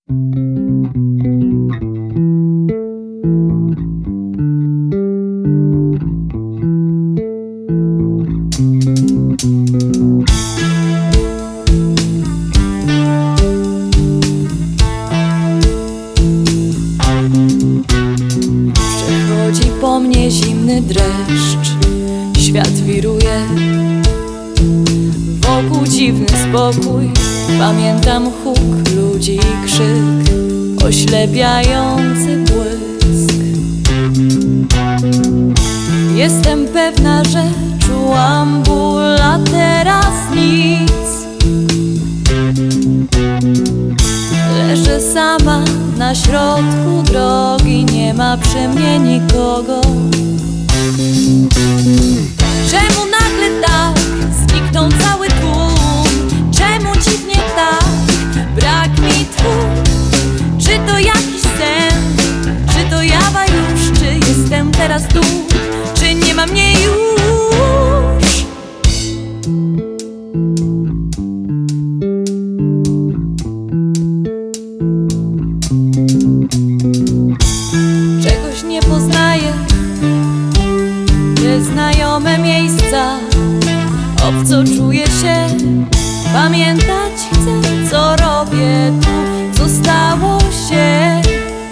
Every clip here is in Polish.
Przechodzi po mnie zimny dreszcz, świat wiruje, wokół dziwny spokój. Pamiętam huk ludzi i krzyk, oślepiający błysk. Jestem pewna, że czułam ból, a teraz nic. Leżę sama na środku drogi, nie ma przy mnie nikogo. Czemu nagle tak zniknął cały tłum? Czemu dziwnie tak brak mi tchu? Czy to jakiś sen? Czy to jawa już? Czy jestem teraz tu? Czy nie ma mnie już? Czegoś nie poznaję, nieznajome miejsca. Obco czuję się, pamiętać chcę, co robię tu, co stało się.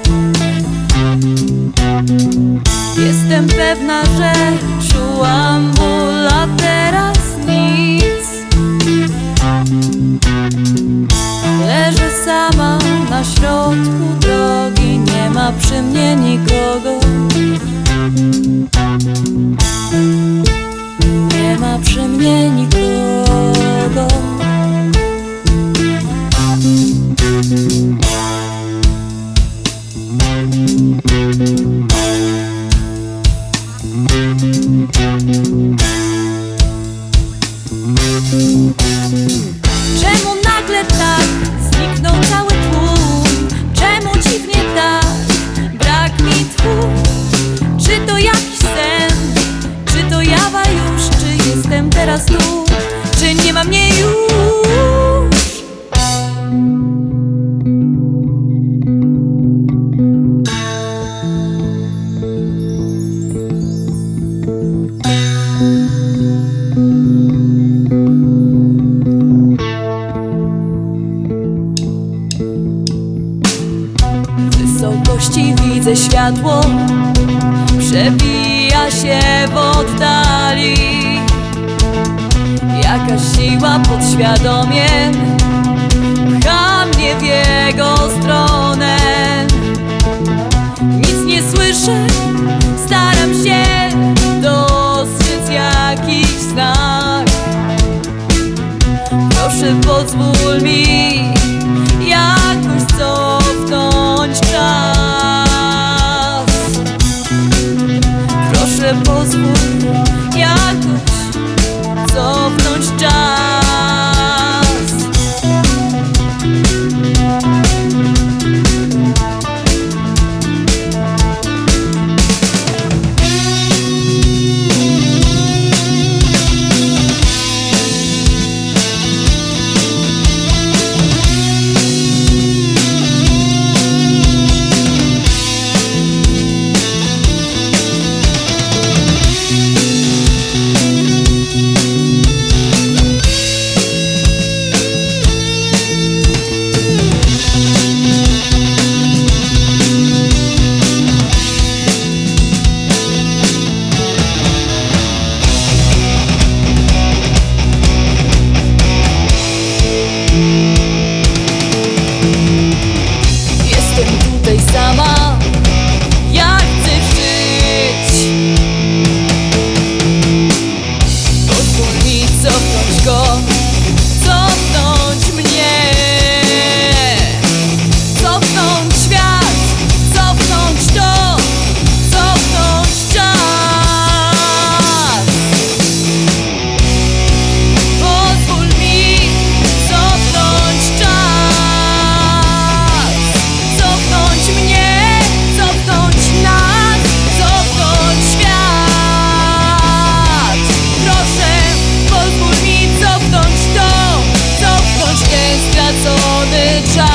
Jestem pewna, że czułam ból, a teraz nic. Leżę sama na środku drogi, nie ma przy mnie nikogo. Nie ma przy mnie nikogo. Czemu nagle tak zniknął cały tłum? Czemu dziwnie tak brak mi tchu? Czy to jakiś sen? Czy to jawa już? Czy jestem teraz tu? Czy nie ma mnie już? W wysokości widzę światło, przebija się w oddali. Jakaś siła podświadomie pcha mnie w jego stronę. Nic nie słyszę, staram się dostrzec jakiś znak. Proszę pozwól mi jakoś cofnąć czas. Proszę pozwól jakoś cofnąć czas. Sama, ja chcę żyć. Pozwól mi cofnąć go, cofnąć mnie, cofnąć świat, cofnąć to, cofnąć czas. Pozwól mi cofnąć czas, cofnąć mnie, cofnąć nas, cofnąć świat. Proszę, pozwól mi cofnąć to, cofnąć ten stracony czas.